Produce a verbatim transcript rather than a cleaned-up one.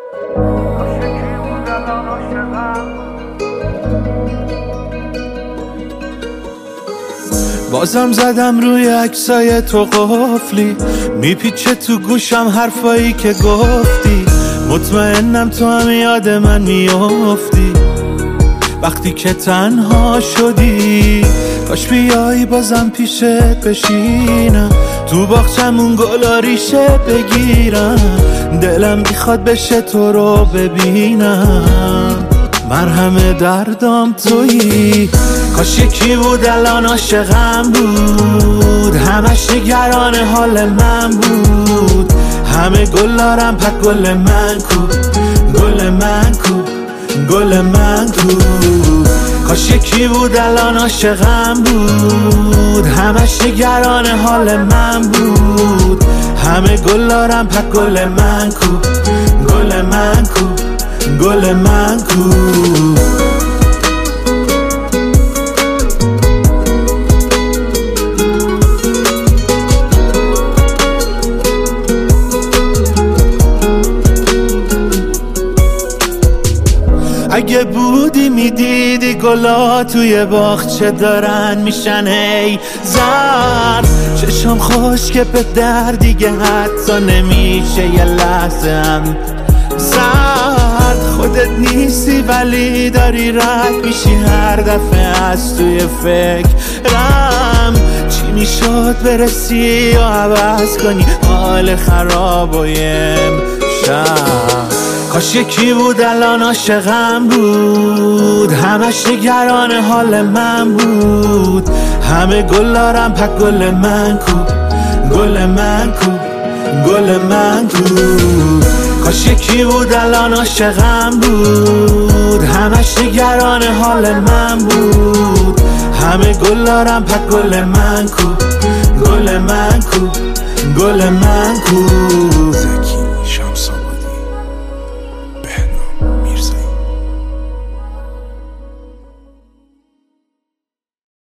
بازم زدم روی عکسای تو قفلی، میپیچه تو گوشم حرفایی که گفتی. مطمئنم تو هم یاد من میافتی وقتی که تنها شدی. کاش بیایی بازم پیشت بشینم، تو باغچمون گلا ریشه بگیرم. دلم میخواد بشه تو رو ببینم، مرهم دردام تویی. کاش یکی بود الان عاشقم بود، همش نگران حال من بود. همه گلارم پک گل من کو، گل من کو، گل من کو. کاش یکی بود الان عاشقم بود، همش نگران حال من بود. همه گلارم پک گل من کو، گل من کو، گل من کو. اگه بودی میدیدی گلا توی باغچه دارن میشن ای زرد. چشم خوش که به در دیگه حتی نمیشه یه لحظه هم زرد. خودت نیستی ولی داری رد میشی هر دفعه از توی فکرم. چی میشد برسی و عوض کنی حال خراب و امشب. کاش یکی بود الان عاشقم بود، همش نگران حال من بود. همه گلارم پک گل من کو، گل من کو، گل من کو. کاش یکی بود الان عاشقم بود، همش نگران حال من بود. همه گلارم پک گل من کو، گل من کو، گل من کو.